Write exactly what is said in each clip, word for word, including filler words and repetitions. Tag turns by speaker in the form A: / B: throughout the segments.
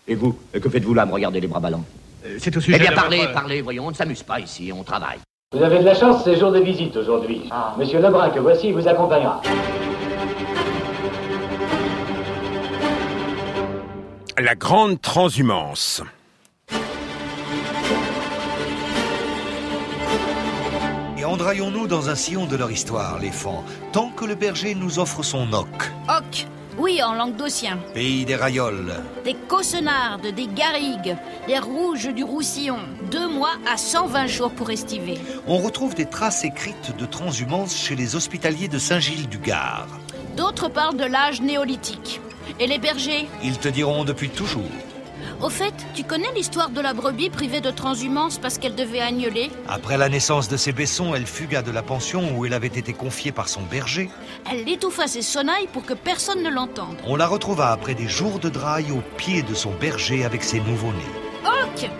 A: Et vous, que faites-vous là, me regarder les bras ballants?
B: euh, C'est au sujet
A: Eh bien,
B: de
A: parlez,
B: votre...
A: parlez, voyons, on ne s'amuse pas ici, on travaille.
C: Vous avez de la chance, c'est jour de visite aujourd'hui. Ah. Monsieur Lebrun, que voici, vous accompagnera.
D: La grande transhumance.
E: Et endraillons-nous dans un sillon de leur histoire, les fans, tant que le berger nous offre son oc.
F: Oc, oui, en languedocien.
E: Pays des rayoles.
F: Des cossenardes, des garrigues, des rouges du Roussillon. Deux mois à cent vingt jours pour estiver.
E: On retrouve des traces écrites de transhumance chez les hospitaliers de Saint-Gilles-du-Gard.
F: D'autres parlent de l'âge néolithique. Et les bergers?
E: Ils te diront depuis toujours.
F: Au fait, tu connais l'histoire de la brebis privée de transhumance parce qu'elle devait agneler?
E: Après la naissance de ses baissons, elle fugua de la pension où elle avait été confiée par son berger.
F: Elle étouffa ses sonnailles pour que personne ne l'entende.
E: On la retrouva après des jours de draille au pied de son berger avec ses nouveau-nés.
F: Oc!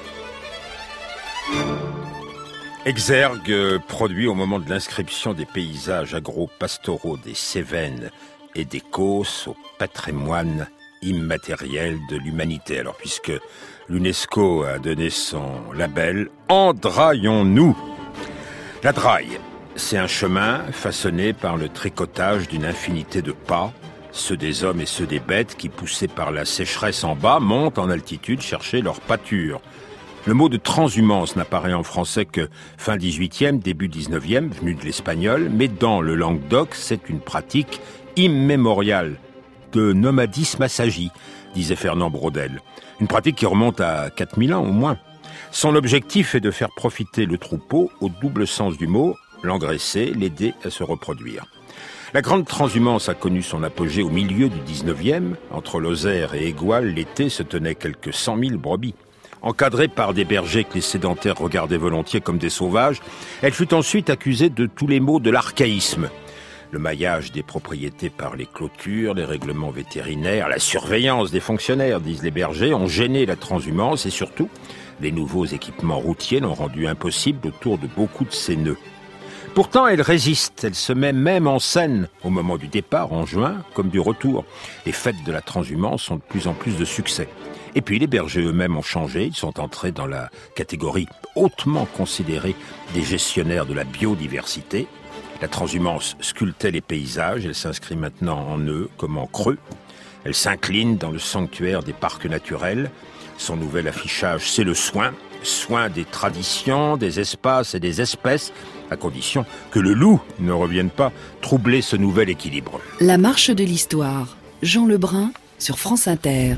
D: Exergue produit au moment de l'inscription des paysages agro-pastoraux des Cévennes et des Causses au patrimoine immatériel de l'humanité. Alors, puisque l'UNESCO a donné son label, endraillons-nous. La draille, c'est un chemin façonné par le tricotage d'une infinité de pas, ceux des hommes et ceux des bêtes qui, poussés par la sécheresse en bas, montent en altitude chercher leur pâture. Le mot de transhumance n'apparaît en français que fin dix-huitième, début dix-neuvième, venu de l'espagnol, mais dans le Languedoc, c'est une pratique immémoriale de nomadisme assagi, disait Fernand Braudel. Une pratique qui remonte à quatre mille ans au moins. Son objectif est de faire profiter le troupeau, au double sens du mot, l'engraisser, l'aider à se reproduire. La grande transhumance a connu son apogée au milieu du dix-neuvième. Entre Lozère et Égual, l'été se tenaient quelques cent mille brebis. Encadrée par des bergers que les sédentaires regardaient volontiers comme des sauvages, elle fut ensuite accusée de tous les maux de l'archaïsme. Le maillage des propriétés par les clôtures, les règlements vétérinaires, la surveillance des fonctionnaires, disent les bergers, ont gêné la transhumance et surtout, les nouveaux équipements routiers l'ont rendu impossible autour de beaucoup de ses nœuds. Pourtant, elle résiste, elle se met même en scène au moment du départ, en juin, comme du retour. Les fêtes de la transhumance ont de plus en plus de succès. Et puis les bergers eux-mêmes ont changé, ils sont entrés dans la catégorie hautement considérée des gestionnaires de la biodiversité. La transhumance sculptait les paysages, elle s'inscrit maintenant en eux comme en creux. Elle s'incline dans le sanctuaire des parcs naturels. Son nouvel affichage, c'est le soin, soin des traditions, des espaces et des espèces, à condition que le loup ne revienne pas troubler ce nouvel équilibre.
G: La marche de l'histoire, Jean Lebrun sur France Inter.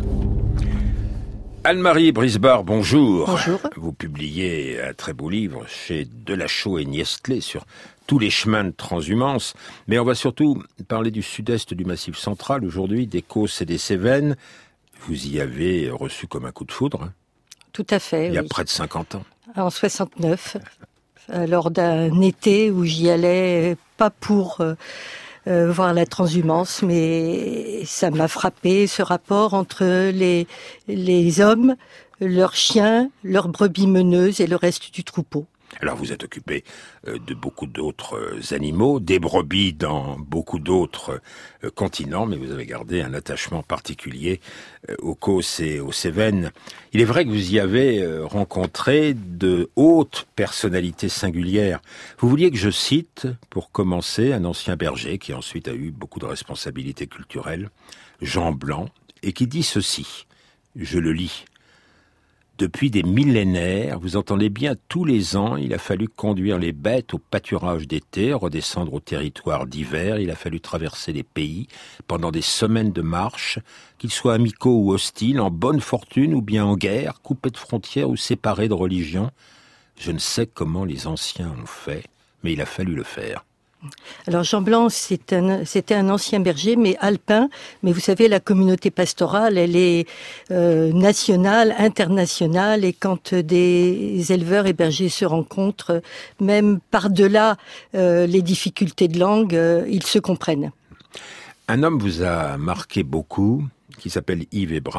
D: Anne-Marie Brisbard, bonjour.
H: Bonjour.
D: Vous publiez un très beau livre chez Delachaux et Niestlé sur tous les chemins de transhumance, mais on va surtout parler du sud-est du Massif central aujourd'hui, des Causses et des Cévennes. Vous y avez reçu comme un coup de foudre. Hein,
H: tout à fait.
D: il y a
H: oui.
D: près de cinquante ans.
H: En soixante-neuf, lors d'un été où j'y allais, pas pour euh, euh, voir la transhumance, mais ça m'a frappé, ce rapport entre les, les hommes, leurs chiens, leurs brebis meneuses et le reste du troupeau.
D: Alors vous êtes occupé de beaucoup d'autres animaux, des brebis dans beaucoup d'autres continents, mais vous avez gardé un attachement particulier aux Causses et aux Cévennes. Il est vrai que vous y avez rencontré de hautes personnalités singulières. Vous vouliez que je cite, pour commencer, un ancien berger qui ensuite a eu beaucoup de responsabilités culturelles, Jean Blanc, et qui dit ceci, je le lis. Depuis des millénaires, vous entendez bien, tous les ans, il a fallu conduire les bêtes au pâturage d'été, redescendre au territoire d'hiver, il a fallu traverser les pays pendant des semaines de marche, qu'ils soient amicaux ou hostiles, en bonne fortune ou bien en guerre, coupés de frontières ou séparés de religion. Je ne sais comment les anciens ont fait, mais il a fallu le faire.
H: Alors Jean Blanc, c'est un, c'était un ancien berger, mais alpin. Mais vous savez, la communauté pastorale, elle est euh, nationale, internationale. Et quand des éleveurs et bergers se rencontrent, même par-delà euh, les difficultés de langue, euh, ils se comprennent.
D: Un homme vous a marqué beaucoup, qui s'appelle Yves Hébrard,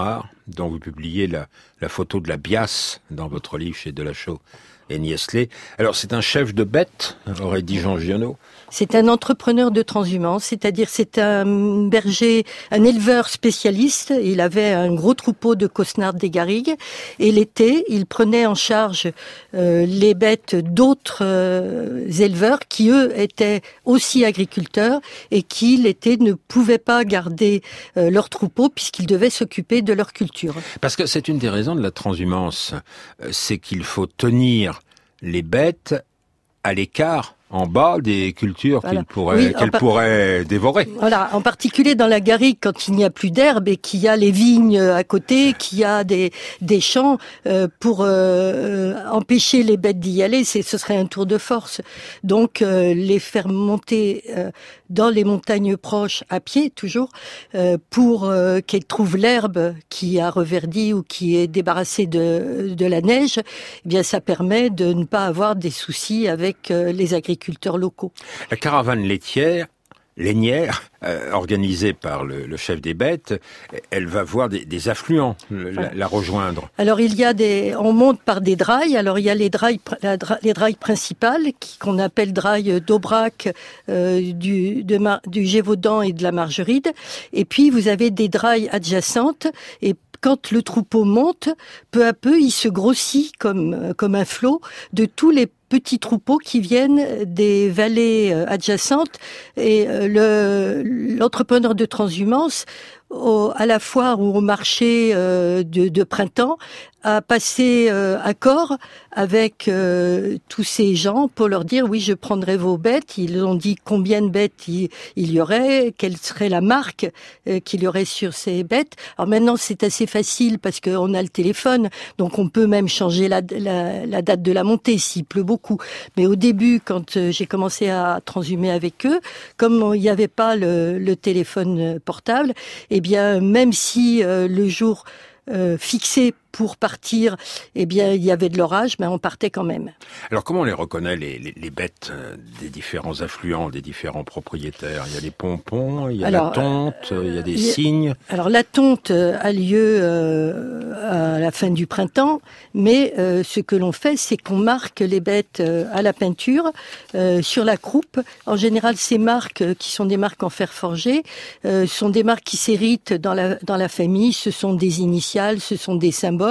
D: dont vous publiez la, la photo de la Biasse dans votre livre chez Delachaux et Niestlé. Alors, c'est un chef de bête, aurait dit Jean Giono.
H: C'est un entrepreneur de transhumance, c'est-à-dire c'est un berger, un éleveur spécialiste. Il avait un gros troupeau de cosnards des garrigues et l'été, il prenait en charge euh, les bêtes d'autres euh, éleveurs qui, eux, étaient aussi agriculteurs et qui, l'été, ne pouvaient pas garder euh, leur troupeau puisqu'ils devaient s'occuper de leur culture.
D: Parce que c'est une des raisons de la transhumance, c'est qu'il faut tenir les bêtes à l'écart, en bas des cultures voilà. qu'ils pourraient, oui, qu'elles par... pourraient dévorer.
H: Voilà, en particulier dans la garrigue, quand il n'y a plus d'herbe et qu'il y a les vignes à côté, qu'il y a des, des champs, euh, pour euh, empêcher les bêtes d'y aller, c'est, ce serait un tour de force. Donc, euh, les faire monter euh, dans les montagnes proches, à pied toujours, euh, pour euh, qu'elles trouvent l'herbe qui a reverdi ou qui est débarrassée de, de la neige, eh bien, ça permet de ne pas avoir des soucis avec euh, les agriculteurs. Locaux.
D: La caravane laitière, lainière, euh, organisée par le, le chef des bêtes, elle va voir des, des affluents la, la rejoindre.
H: Alors il y a des, on monte par des drailles. Alors il y a les drailles, la, les drailles principales qui, qu'on appelle drailles d'Aubrac, euh, du, de, du Gévaudan et de la Margeride. Et puis vous avez des drailles adjacentes et quand le troupeau monte, peu à peu, il se grossit comme, comme un flot de tous les petits troupeaux qui viennent des vallées adjacentes. Et le, l'entrepreneur de transhumance, au, à la foire ou au marché euh, de, de printemps, a passé euh, accord avec euh, tous ces gens pour leur dire oui, je prendrai vos bêtes. Ils ont dit combien de bêtes il, il y aurait, quelle serait la marque euh, qu'il y aurait sur ces bêtes. Alors maintenant, c'est assez facile parce qu'on a le téléphone, donc on peut même changer la, la, la date de la montée s'il pleut beaucoup. Mais au début, quand euh, j'ai commencé à transhumer avec eux, comme il n'y avait pas le, le téléphone portable, eh bien, même si euh, le jour euh, fixé pour partir, eh bien, il y avait de l'orage, mais on partait quand même.
D: Alors, comment on les reconnaît, les, les, les bêtes des différents affluents, des différents propriétaires? Il y a les pompons, il y a alors, la tonte, euh, il y a des il y a, cygnes.
H: Alors, la tonte a lieu euh, à la fin du printemps, mais euh, ce que l'on fait, c'est qu'on marque les bêtes euh, à la peinture, euh, sur la croupe. En général, ces marques, euh, qui sont des marques en fer forgé, euh, sont des marques qui s'héritent dans la, dans la famille. Ce sont des initiales, ce sont des symboles.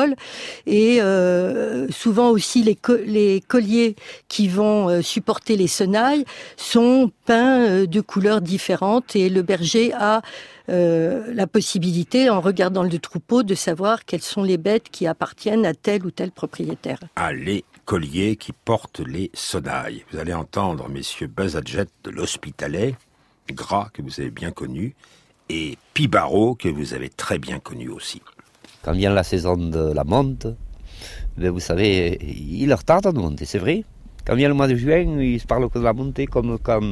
H: Et euh, souvent aussi les, co- les colliers qui vont euh, supporter les sonnailles sont peints euh, de couleurs différentes et le berger a euh, la possibilité, en regardant le troupeau, de savoir quelles sont les bêtes qui appartiennent à tel ou tel propriétaire.
D: Ah, les colliers qui portent les sonnailles. Vous allez entendre messieurs Bazadjet de l'Hospitalet, Gras que vous avez bien connu, et Pibaro que vous avez très bien connu aussi.
B: Quand vient la saison de la monte, ben vous savez, il retarde de monter, c'est vrai. Quand vient le mois de juin, il se parle que de la montée, comme quand,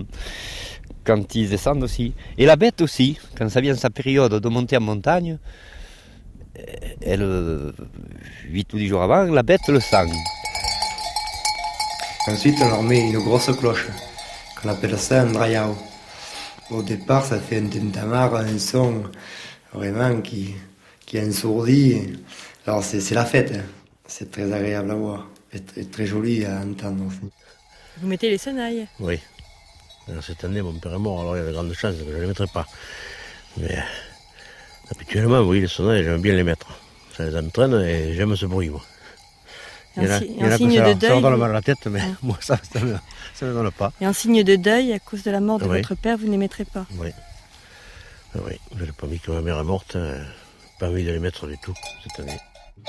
B: quand ils descendent aussi. Et la bête aussi, quand ça vient sa période de monter en montagne, elle, huit ou dix jours avant, la bête le sent.
I: Ensuite, on leur met une grosse cloche, qu'on appelle ça un drayao. Au départ, ça fait un tintamarre, un son vraiment qui... qui est ensourdi. Alors c'est, c'est la fête, hein. C'est très agréable à voir et, et très joli à entendre aussi.
H: Vous mettez les sonnailles?
J: Oui. Alors, cette année, mon père est mort, alors il y avait de grandes chances que je ne les mettrais pas. Mais habituellement, oui, les sonnailles, j'aime bien les mettre. Ça les entraîne et j'aime ce bruit, moi. Il y en a, il y en a signe ça, de deuil. Ça me donne mal à la tête, mais hein. Moi, ça ne me, ça me donne pas.
H: Et en signe de deuil, à cause de la mort de oui. Votre père, vous ne les mettrez pas?
J: Oui. Oui, je n'ai pas mis que ma mère est morte. Hein. Pas envie de les mettre du tout cette année.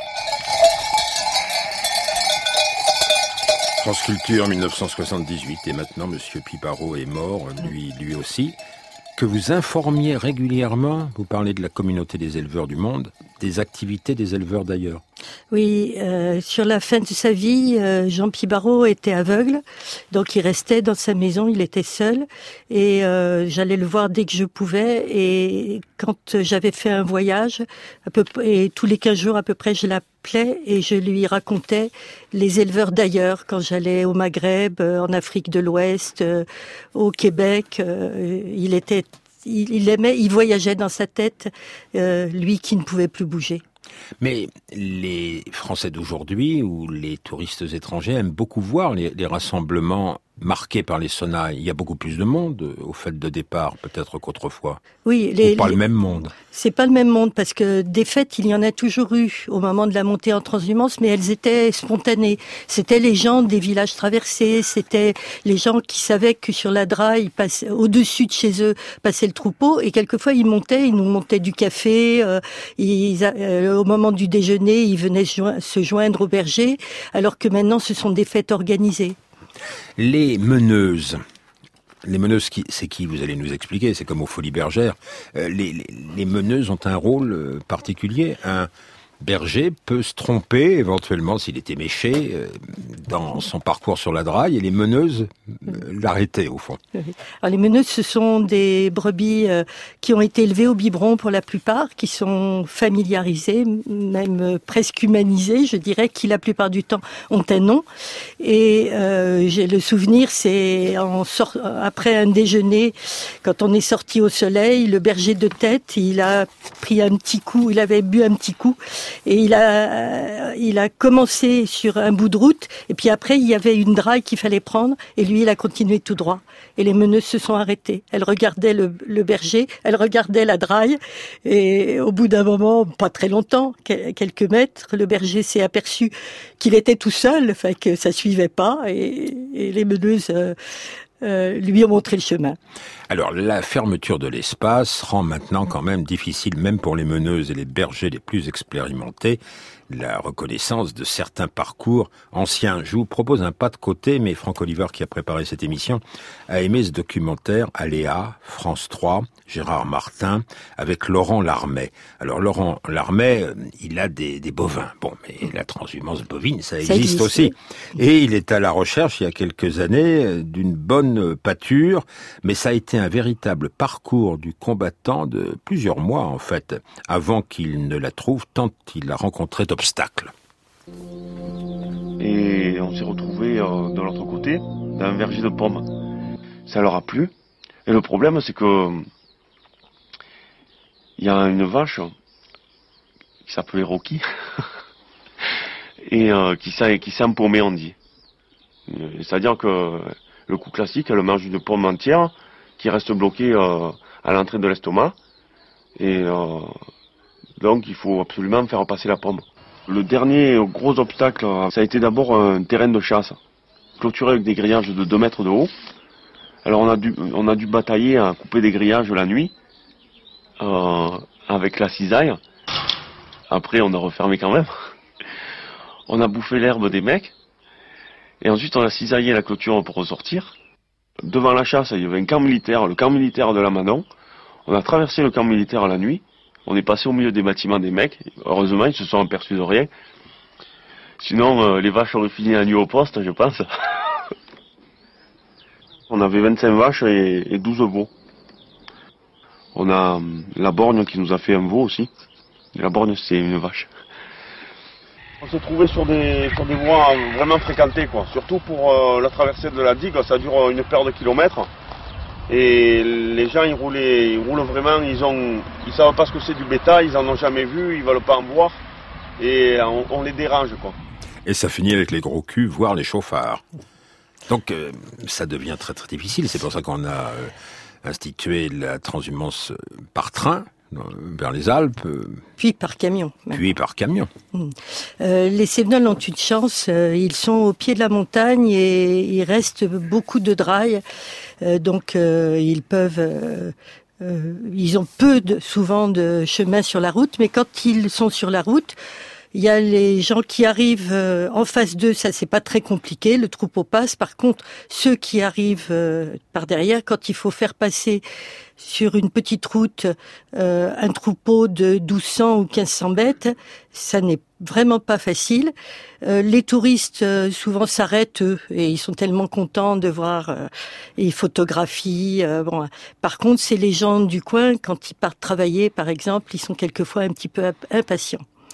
D: France Culture mille neuf cent soixante-dix-huit et maintenant Monsieur Pibaro est mort, lui, lui aussi. Que vous informiez régulièrement, vous parlez de la communauté des éleveurs du monde, des activités des éleveurs d'ailleurs.
H: Oui, euh, sur la fin de sa vie, euh, Jean Pibaro était aveugle, donc il restait dans sa maison, il était seul, et euh, j'allais le voir dès que je pouvais, et quand j'avais fait un voyage, à peu près, et tous les quinze jours à peu près, je l'appelais et je lui racontais les éleveurs d'ailleurs, quand j'allais au Maghreb, en Afrique de l'Ouest, euh, au Québec, euh, il était, il, il aimait, il voyageait dans sa tête, euh, lui qui ne pouvait plus bouger.
D: Mais les Français d'aujourd'hui ou les touristes étrangers aiment beaucoup voir les, les rassemblements marqués par les sonnailles. Il y a beaucoup plus de monde au fait de départ, peut-être qu'autrefois.
H: Oui, les,
D: Ou pas
H: les,
D: le même monde.
H: C'est pas le même monde parce que des fêtes, il y en a toujours eu au moment de la montée en transhumance, mais elles étaient spontanées. C'était les gens des villages traversés, c'était les gens qui savaient que sur la Draille, au-dessus de chez eux, passait le troupeau, et quelquefois ils montaient, ils nous montaient du café, euh, ils, euh, au moment du déjeuner, ils venaient jo- se joindre au berger, alors que maintenant ce sont des fêtes organisées.
D: Les meneuses, les meneuses, qui, c'est qui, vous allez nous expliquer, c'est comme aux Folies Bergères. Euh, les, les, les meneuses ont un rôle euh, particulier. Un berger peut se tromper, éventuellement, s'il était méché, euh, dans son parcours sur la Draille, et les meneuses euh, l'arrêtaient, au fond.
H: Alors, les meneuses, ce sont des brebis euh, qui ont été élevées au biberon pour la plupart, qui sont familiarisées, même euh, presque humanisées, je dirais, qui la plupart du temps ont un nom. Et euh, j'ai le souvenir, c'est en sort, après un déjeuner, quand on est sorti au soleil, le berger de tête, il a pris un petit coup, il avait bu un petit coup, et il a, il a commencé sur un bout de route, et puis après, il y avait une draille qu'il fallait prendre, et lui, il a continué tout droit. Et les meneuses se sont arrêtées. Elles regardaient le, le berger, elles regardaient la draille, et au bout d'un moment, pas très longtemps, quelques mètres, le berger s'est aperçu qu'il était tout seul, enfin que ça suivait pas, et, et les meneuses euh, euh, lui ont montré le chemin.
D: Alors, la fermeture de l'espace rend maintenant quand même difficile, même pour les meneuses et les bergers les plus expérimentés, la reconnaissance de certains parcours anciens. Je vous propose un pas de côté, mais Franck Oliver, qui a préparé cette émission, a aimé ce documentaire Aléa, France trois, Gérard Martin, avec Laurent Larmet. Alors, Laurent Larmet, il a des, des bovins. Bon, mais la transhumance bovine, ça existe, ça existe aussi. Et il est à la recherche, il y a quelques années, d'une bonne pâture, mais ça a été un véritable parcours du combattant de plusieurs mois, en fait, avant qu'il ne la trouve, tant il a rencontré d'obstacles.
K: Et on s'est retrouvés euh, de l'autre côté, dans un verger de pommes. Ça leur a plu. Et le problème, c'est que il y a une vache qui s'appelait Rocky et euh, qui s'est qui s'est empaumée, on dit. C'est-à-dire que le coup classique, elle mange une pomme entière qui reste bloquée euh, à l'entrée de l'estomac. Et euh, donc, il faut absolument faire passer la pomme. Le dernier gros obstacle, ça a été d'abord un terrain de chasse, clôturé avec des grillages de deux mètres de haut. Alors on a dû, on a dû batailler à couper des grillages la nuit, euh, avec la cisaille. Après, on a refermé quand même. On a bouffé l'herbe des mecs. Et ensuite, on a cisaillé la clôture pour ressortir. Devant la chasse, il y avait un camp militaire, le camp militaire de la Manon. On a traversé le camp militaire la nuit. On est passé au milieu des bâtiments des mecs. Heureusement, ils se sont aperçus de rien. Sinon, euh, les vaches auraient fini la nuit au poste, je pense. On avait vingt-cinq vaches et, et douze veaux. On a euh, la borgne qui nous a fait un veau aussi. Et la borgne, c'est une vache. On s'est trouvé sur des, sur des voies vraiment fréquentées, quoi. Surtout pour euh, la traversée de la digue, ça dure une paire de kilomètres. Et les gens, ils roulent, ils roulent vraiment, ils ont, ils savent pas ce que c'est du bétail, ils en ont jamais vu, ils veulent pas en voir. Et on, on les dérange, quoi.
D: Et ça finit avec les gros culs, voire les chauffards. Donc, euh, ça devient très très difficile. C'est pour ça qu'on a euh, institué la transhumance par train vers les Alpes.
H: Puis par camion.
D: Même. Puis par camion.
H: Mmh. Euh, les Cévenols ont une chance, euh, ils sont au pied de la montagne et il reste beaucoup de drailles, euh, donc euh, ils peuvent... Euh, euh, ils ont peu, de, souvent, de chemin sur la route, mais quand ils sont sur la route, il y a les gens qui arrivent euh, en face d'eux, ça c'est pas très compliqué, le troupeau passe. Par contre, ceux qui arrivent euh, par derrière, quand il faut faire passer sur une petite route euh, un troupeau de douze cents ou quinze cents bêtes, ça n'est vraiment pas facile. Euh, les touristes euh, souvent s'arrêtent eux et ils sont tellement contents de voir euh, et ils photographient. Euh, bon, par contre, c'est les gens du coin quand ils partent travailler, par exemple, ils sont quelquefois un petit peu impatients.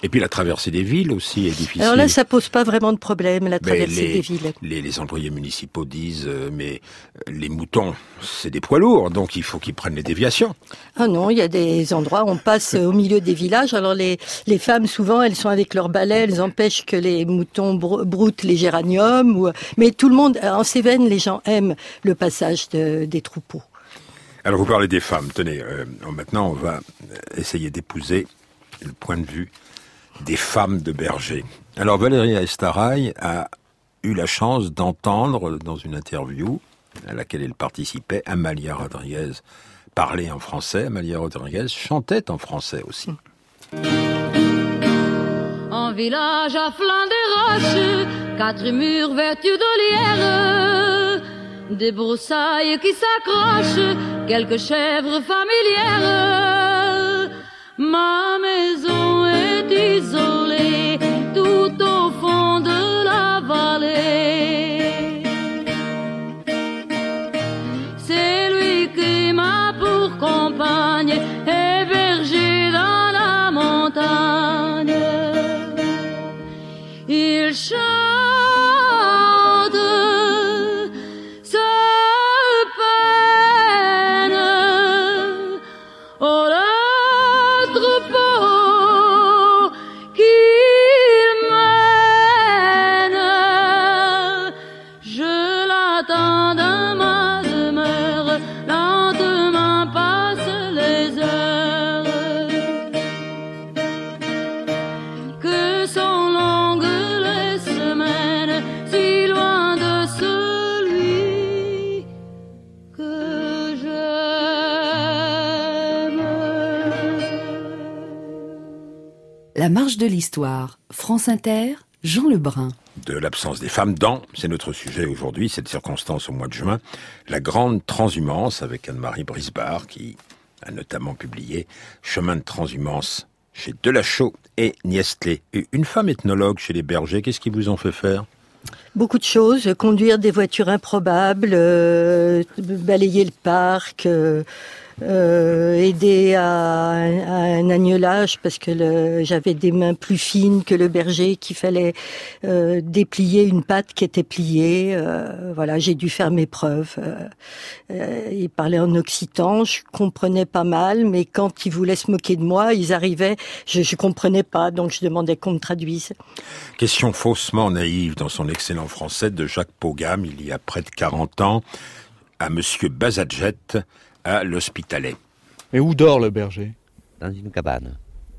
D: Et puis la traversée des villes aussi est difficile.
H: Alors là, ça pose pas vraiment de problème, la traversée
D: les,
H: des villes.
D: Les, les employés municipaux disent, euh, mais les moutons, c'est des poids lourds, donc il faut qu'ils prennent les déviations.
H: Ah non, il y a des endroits où on passe au milieu des villages. Alors les, les femmes, souvent, elles sont avec leur balai, elles empêchent que les moutons br- broutent les géraniums. Ou... Mais tout le monde, en Cévennes, les gens aiment le passage de, des troupeaux.
D: Alors vous parlez des femmes, tenez, euh, maintenant on va essayer d'épouser le point de vue des femmes de berger. Alors Valérie Estaraï a eu la chance d'entendre dans une interview à laquelle elle participait, Amalia Rodriguez parler en français. Amalia Rodriguez chantait en français aussi.
L: En village à flanc des roches, quatre murs vertus d'olières, des broussailles qui s'accrochent, quelques chèvres familières. Ma maison est isolée tout au fond de la vallée. C'est lui qui m'a pour compagne, hébergé dans la montagne. Il chante sa peine au troupeau qu'il mène. Je l'attends dans ma demeure, lentement passent les heures. Que sont longues les semaines, si loin de celui que j'aime.
G: La marche de l'histoire, France Inter, Jean Lebrun.
D: De l'absence des femmes dans, c'est notre sujet aujourd'hui, cette circonstance au mois de juin, la grande transhumance avec Anne-Marie Brisbard qui a notamment publié Chemin de transhumance chez Delachaux et Niestlé. Une femme ethnologue chez les bergers, qu'est-ce qui vous en fait faire ?
H: Beaucoup de choses, conduire des voitures improbables, euh, balayer le parc, euh, euh, aider à, à un agnelage parce que le, j'avais des mains plus fines que le berger, qu'il fallait euh, déplier une patte qui était pliée. Euh, voilà, j'ai dû faire mes preuves. Euh, euh, ils parlaient en occitan, je comprenais pas mal, mais quand ils voulaient se moquer de moi, ils arrivaient, je, je comprenais pas, donc je demandais qu'on me traduise.
D: Question faussement naïve dans son excellent français de Jacques Pogam, il y a près de quarante ans, à Monsieur Bazadjet, à l'Hospitalet.
M: Et où dort le berger ?
B: Dans une cabane.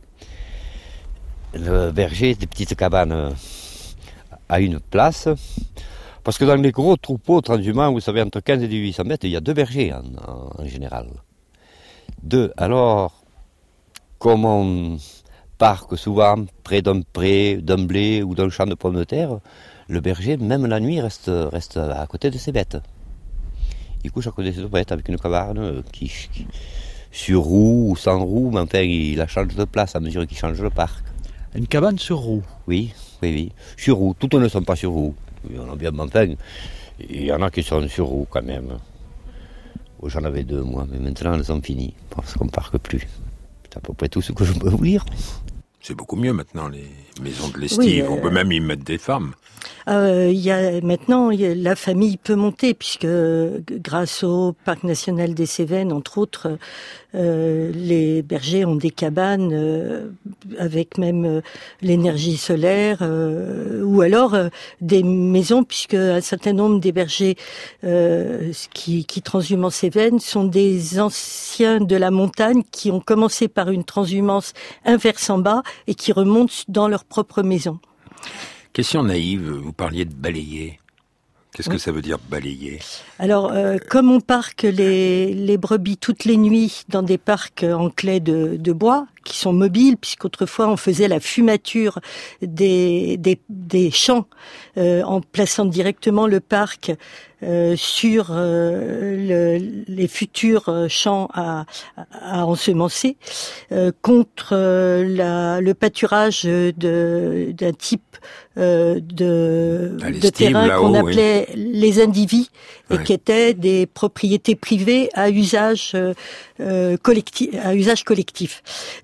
B: Le berger, des petites cabanes à une place. Parce que dans les gros troupeaux transhumants, vous savez, entre quinze et dix-huit cents mètres, il y a deux bergers en, en, en général. Deux. Alors, comme on parque souvent près d'un pré, d'un blé ou d'un champ de pommes de terre, le berger, même la nuit, reste, reste à côté de ses bêtes. Il couche à côté de ses bêtes avec une cabane qui, qui, sur roue ou sans roue, mais enfin, il la change de place à mesure qu'il change le parc.
M: Une cabane sur roue ?
B: Oui, oui, oui. Sur roue. Toutes ne sont pas sur roue. Il y en a bien, enfin, il y en a qui sont sur roue quand même. Oh, j'en avais deux, moi, mais maintenant elles sont finies, parce qu'on ne parque plus. C'est à peu près tout ce que je peux vous dire.
D: C'est beaucoup mieux maintenant, les maisons de l'estive.
H: Oui, euh...
D: On peut même y mettre des femmes.
H: Euh, il y a maintenant il y a, la famille peut monter puisque grâce au parc national des Cévennes entre autres euh, les bergers ont des cabanes euh, avec même euh, l'énergie solaire euh, ou alors euh, des maisons puisque un certain nombre des bergers euh, qui, qui transhument en Cévennes sont des anciens de la montagne qui ont commencé par une transhumance inverse en bas et qui remontent dans leur propre maison.
D: Question naïve, vous parliez de balayer. Qu'est-ce
H: oui.
D: que ça veut dire balayer ?
H: Alors, euh, comme on parque les, les brebis toutes les nuits dans des parcs en claie de, de bois, qui sont mobiles, puisqu'autrefois on faisait la fumature des, des, des champs euh, en plaçant directement le parc euh, sur euh, le, les futurs champs à, à ensemencer, euh, contre euh, la, le pâturage de, d'un type euh, de, de terrain qu'on appelait oui. les indivis, et ouais. qui étaient des propriétés privées à usage euh, collectif, à usage collectif.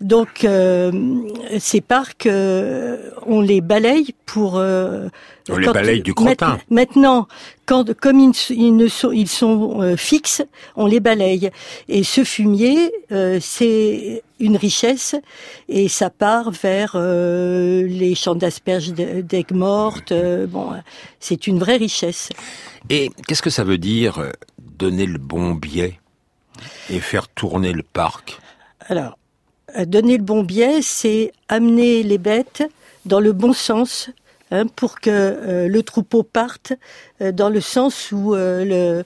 H: donc euh, ces parcs, euh, on les balaye pour... Euh,
D: on les balaye du crottin.
H: Maintenant, quand, comme ils, ils, ne sont, ils sont euh, fixes, on les balaye. Et ce fumier, euh, c'est une richesse, et ça part vers euh, les champs d'asperges d'aigues mortes. Euh, bon, c'est une vraie richesse.
D: Et qu'est-ce que ça veut dire, donner le bon biais et faire tourner le parc?
H: Alors, donner le bon biais, c'est amener les bêtes dans le bon sens, hein, pour que euh, le troupeau parte euh, dans le sens où euh, le,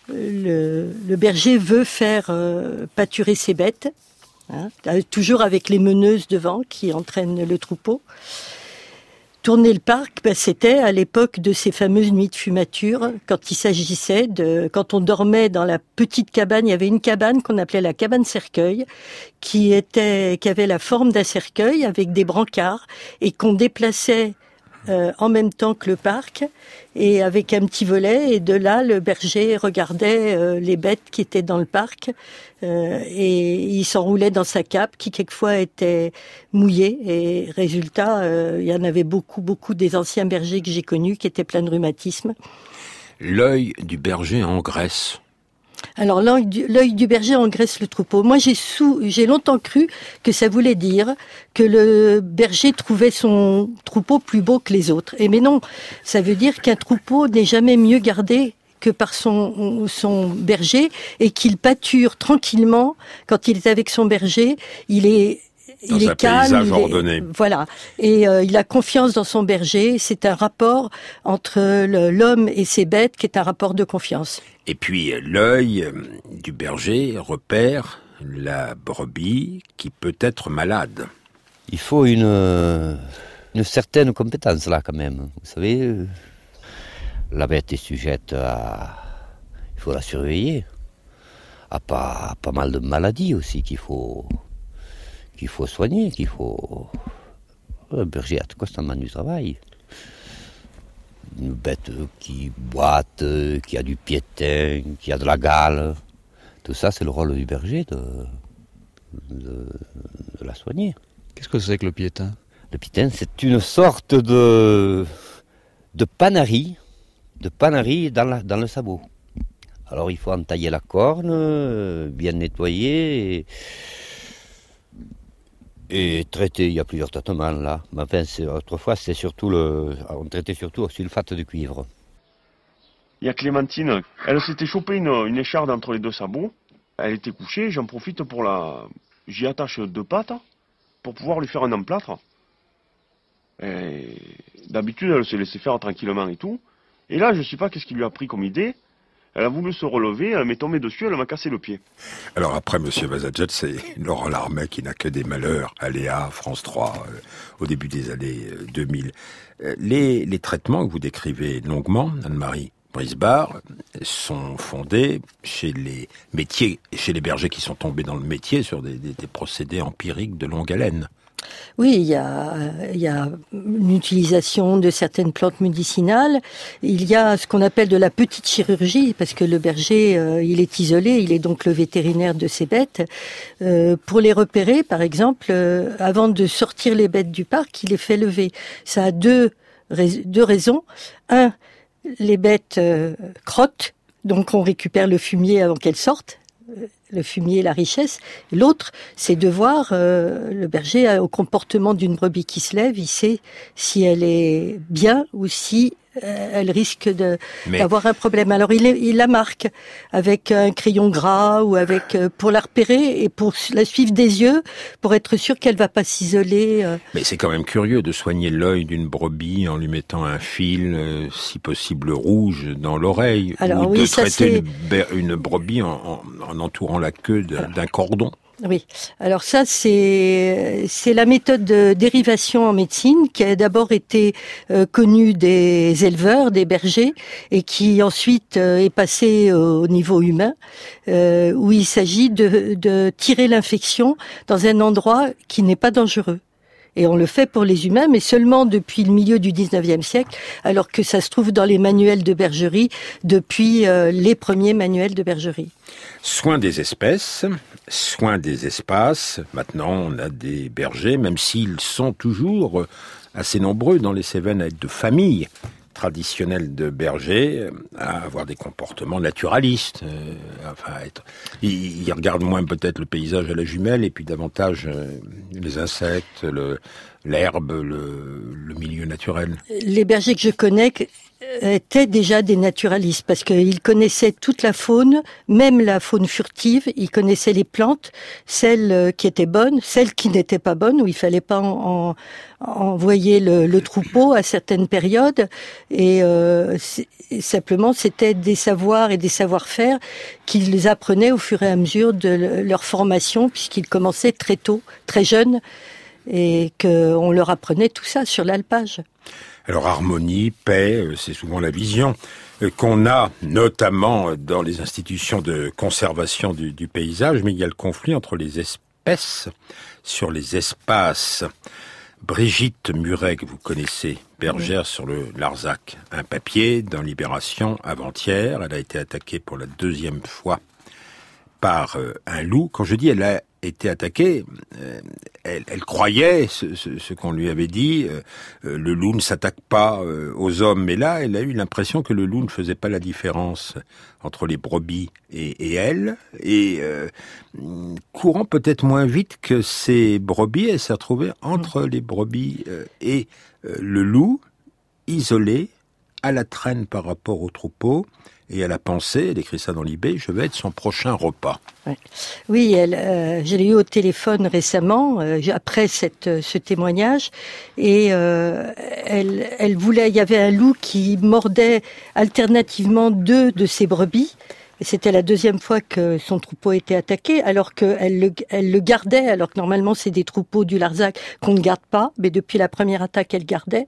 H: le, le berger veut faire euh, pâturer ses bêtes, hein, toujours avec les meneuses devant qui entraînent le troupeau. Tourner le parc, ben, c'était à l'époque de ces fameuses nuits de fumature, quand il s'agissait de, quand on dormait dans la petite cabane, il y avait une cabane qu'on appelait la cabane cercueil, qui était, qui avait la forme d'un cercueil avec des brancards et qu'on déplaçait euh, en même temps que le parc, et avec un petit volet, et de là le berger regardait euh, les bêtes qui étaient dans le parc, euh, et il s'enroulait dans sa cape qui quelquefois était mouillée, et résultat euh, il y en avait beaucoup beaucoup des anciens bergers que j'ai connus qui étaient pleins de rhumatisme.
D: L'œil du berger engraisse.
H: Alors l'œil du, l'œil du berger engraisse le troupeau. Moi j'ai sous, j'ai longtemps cru que ça voulait dire que le berger trouvait son troupeau plus beau que les autres. Et mais non, ça veut dire qu'un troupeau n'est jamais mieux gardé que par son, son berger, et qu'il pâture tranquillement quand il est avec son berger. Il est
D: Dans
H: il
D: un
H: est calme,
D: paysage
H: il est,
D: ordonné.
H: voilà, et euh, il a confiance dans son berger. C'est un rapport entre le, l'homme et ses bêtes qui est un rapport de confiance.
D: Et puis l'œil du berger repère la brebis qui peut être malade.
B: Il faut une, une certaine compétence là quand même. Vous savez, la bête est sujette à... Il faut la surveiller. À pas, à pas mal de maladies aussi qu'il faut... qu'il faut soigner, qu'il faut... Un berger a constamment du travail. Une bête qui boite, qui a du piétin, qui a de la gale, tout ça c'est le rôle du berger de, de, de la soigner.
M: Qu'est-ce que c'est que le piétin?
B: Le piétin, c'est une sorte de, de panarie, de panarie dans, la, dans le sabot. Alors il faut entailler la corne, bien nettoyer... Et, Et traité, il y a plusieurs traitements là. Mais enfin, c'est, autrefois, c'était surtout le, on traitait surtout au sulfate de cuivre.
K: Il y a Clémentine, elle s'était chopée une, une écharde entre les deux sabots. Elle était couchée, j'en profite pour la... J'y attache deux pattes pour pouvoir lui faire un emplâtre. Et d'habitude, elle se laissait faire tranquillement et tout. Et là, je sais pas qu'est-ce qui lui a pris comme idée. Elle a voulu se relever, elle m'est tombée dessus, elle m'a cassé le pied.
D: Alors après, Monsieur Vazadjet, c'est Laurent Larmet qui n'a que des malheurs. Aléa, France trois, euh, au début des années euh, deux mille. Euh, les, les traitements que vous décrivez longuement, Anne-Marie Brisbard, sont fondés chez les métiers, chez les bergers qui sont tombés dans le métier sur des, des, des procédés empiriques de longue haleine.
H: Oui, il y a, il y a une utilisation de certaines plantes médicinales. Il y a ce qu'on appelle de la petite chirurgie, parce que le berger, euh, il est isolé, il est donc le vétérinaire de ses bêtes. Euh, pour les repérer, par exemple, euh, avant de sortir les bêtes du parc, il les fait lever. Ça a deux, rais- deux raisons. Un, les bêtes euh, crottent, donc on récupère le fumier avant qu'elles sortent. Le fumier, la richesse. L'autre, c'est de voir euh, le berger au comportement d'une brebis qui se lève. Il sait si elle est bien ou si euh, elle risque de,
D: Mais...
H: d'avoir un problème. Alors il, il la marque avec un crayon gras ou avec euh, pour la repérer et pour la suivre des yeux pour être sûr qu'elle va pas s'isoler. Euh.
D: Mais c'est quand même curieux de soigner l'œil d'une brebis en lui mettant un fil, euh, si possible rouge, dans l'oreille.
H: Alors,
D: ou
H: oui,
D: de
H: ça,
D: traiter
H: c'est...
D: une, ber- une brebis en, en, en entourant la queue de, d'un cordon.
H: Oui, alors ça c'est c'est la méthode de dérivation en médecine qui a d'abord été euh, connue des éleveurs, des bergers, et qui ensuite euh, est passée au niveau humain, euh, où il s'agit de, de tirer l'infection dans un endroit qui n'est pas dangereux. Et on le fait pour les humains, mais seulement depuis le milieu du dix-neuvième siècle, alors que ça se trouve dans les manuels de bergerie depuis euh, les premiers manuels de bergerie.
D: Soins des espèces, soin des espaces. Maintenant, on a des bergers, même s'ils sont toujours assez nombreux dans les Cévennes à être de familles traditionnelles de bergers, à avoir des comportements naturalistes. Euh, enfin, être, ils, ils regardent moins peut-être le paysage à la jumelle et puis davantage euh, les insectes, le, l'herbe, le, le milieu naturel.
H: Les bergers que je connais étaient déjà des naturalistes parce qu'ils connaissaient toute la faune, même la faune furtive. Ils connaissaient les plantes, celles qui étaient bonnes, celles qui n'étaient pas bonnes, où il fallait pas en, en, envoyer le, le troupeau à certaines périodes. Et euh, simplement, c'était des savoirs et des savoir-faire qu'ils apprenaient au fur et à mesure de leur formation, puisqu'ils commençaient très tôt, très jeunes, et qu'on leur apprenait tout ça sur l'alpage.
D: Alors harmonie, paix, c'est souvent la vision qu'on a, notamment dans les institutions de conservation du, du paysage, mais il y a le conflit entre les espèces sur les espaces. Brigitte Muret, que vous connaissez, bergère sur le Larzac, un papier dans Libération avant-hier. Elle a été attaquée pour la deuxième fois par euh, un loup. Quand je dis elle a été attaquée, euh, elle, elle croyait ce, ce, ce qu'on lui avait dit, euh, euh, le loup ne s'attaque pas euh, aux hommes, mais là elle a eu l'impression que le loup ne faisait pas la différence entre les brebis et, et elle, et euh, courant peut-être moins vite que ces brebis, elle s'est retrouvée entre les brebis euh, et euh, le loup, isolé, à la traîne par rapport au troupeau. Et elle a pensé, elle écrit ça dans Libé, je vais être son prochain repas.
H: Ouais. Oui, elle, euh, je l'ai eu au téléphone récemment, euh, après cette, ce témoignage, et euh, elle, elle voulait, il y avait un loup qui mordait alternativement deux de ses brebis. Et c'était la deuxième fois que son troupeau était attaqué, alors qu'elle le, elle le gardait, alors que normalement c'est des troupeaux du Larzac qu'on ne garde pas, mais depuis la première attaque, elle gardait.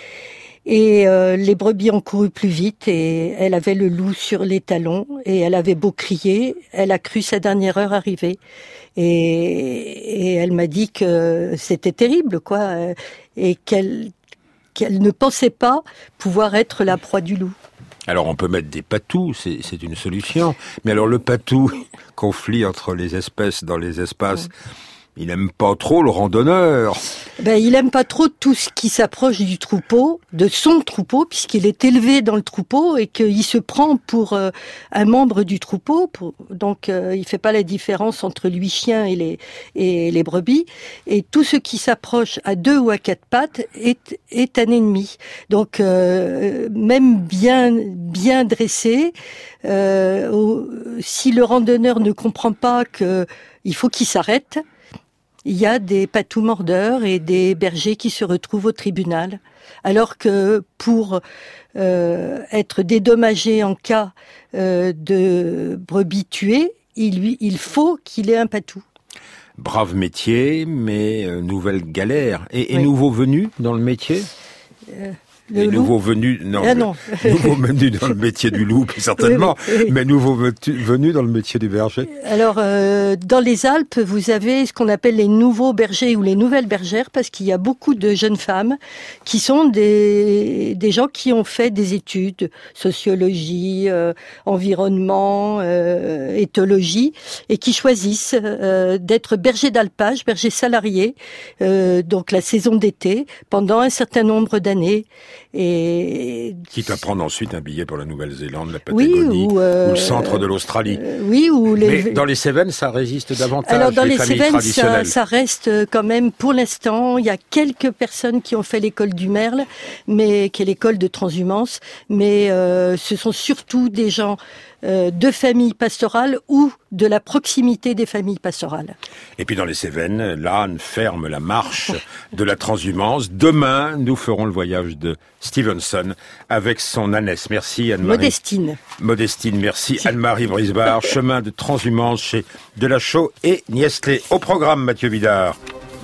H: Et euh, les brebis ont couru plus vite et elle avait le loup sur les talons et elle avait beau crier, elle a cru sa dernière heure arriver. Et, et elle m'a dit que c'était terrible, quoi, et qu'elle, qu'elle ne pensait pas pouvoir être la proie du loup.
D: Alors on peut mettre des patous, c'est, c'est une solution. Mais alors le patou, conflit entre les espèces dans les espaces... Ouais. Il aime pas trop le randonneur.
H: Ben, il aime pas trop tout ce qui s'approche du troupeau, de son troupeau, puisqu'il est élevé dans le troupeau et qu'il se prend pour euh, un membre du troupeau. Pour, donc, euh, il fait pas la différence entre lui, chien, et les, et les brebis. Et tout ce qui s'approche à deux ou à quatre pattes est, est un ennemi. Donc, euh, même bien, bien dressé, euh, au, si le randonneur ne comprend pas que il faut qu'il s'arrête, il y a des patous mordeurs et des bergers qui se retrouvent au tribunal. Alors que pour euh, être dédommagé en cas euh, de brebis tuées, il, lui, il faut qu'il ait un patou.
D: Brave métier, mais euh, nouvelle galère. Et, et
H: oui.
D: Nouveau venu dans le métier
H: euh,
D: Les nouveaux venus, non,
H: ah non.
D: nouveaux venus dans le métier du loup, certainement,
H: oui, oui.
D: mais nouveaux venus dans le métier du berger.
H: Alors, euh, dans les Alpes, vous avez ce qu'on appelle les nouveaux bergers ou les nouvelles bergères, parce qu'il y a beaucoup de jeunes femmes qui sont des, des gens qui ont fait des études, sociologie, euh, environnement, euh, éthologie, et qui choisissent euh, d'être bergers d'alpage, bergers salariés, euh, donc la saison d'été, pendant un certain nombre d'années. Et
D: quitte à prendre ensuite un billet pour la Nouvelle-Zélande, la Patagonie,
H: oui, ou, euh,
D: ou le centre de l'Australie.
H: Euh, oui, ou les...
D: Mais dans les Cévennes, ça résiste davantage.
H: Alors dans
D: les,
H: les
D: familles
H: Cévennes,
D: traditionnelles.
H: ça, ça reste quand même, pour l'instant, il y a quelques personnes qui ont fait l'école du Merle, mais qui est l'école de transhumance, mais euh, ce sont surtout des gens euh, de familles pastorales ou de la proximité des familles pastorales.
D: Et puis dans les Cévennes, l'âne ferme la marche de la transhumance. Demain, nous ferons le voyage de Stevenson avec son ânesse. Merci Anne-Marie.
H: Modestine.
D: Modestine, merci Anne-Marie Brisbard. Chemin de transhumance chez Delachaux et Niestlé. Au programme, Mathieu Vidard.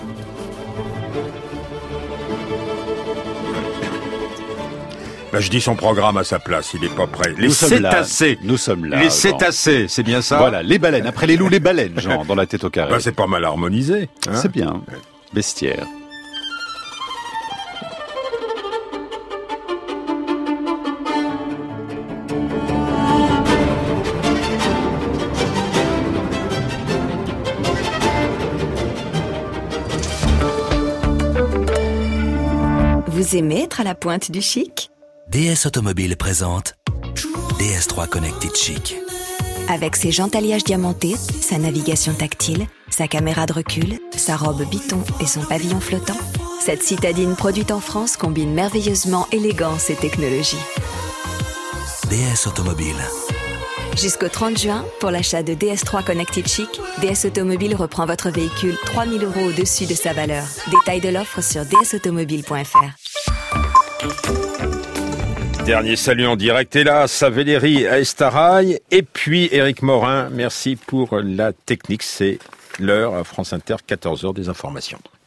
D: Ben, je dis son programme à sa place, il n'est pas prêt. Les
N: nous
D: cétacés.
N: Nous sommes là.
D: Les cétacés, c'est bien ça?
N: Voilà, les baleines. Après les loups, les baleines, genre, dans la tête au carré.
D: Ben, c'est pas mal harmonisé. Hein,
N: c'est bien. Bestiaire.
O: Vous aimez être à la pointe du chic ?
P: D S Automobile présente D S trois Connected Chic.
O: Avec ses jantes alliages diamantés, sa navigation tactile, sa caméra de recul, sa robe biton et son pavillon flottant, cette citadine produite en France combine merveilleusement élégance et technologie.
P: D S Automobile.
O: Jusqu'au trente juin, pour l'achat de D S trois Connected Chic, D S Automobile reprend votre véhicule trois mille euros au-dessus de sa valeur. Détail de l'offre sur d s automobile point f r.
D: Dernier salut en direct, hélas, à Valérie, à Estaraï, et puis Éric Morin, merci pour la technique, c'est l'heure à France Inter, quatorze heures des informations.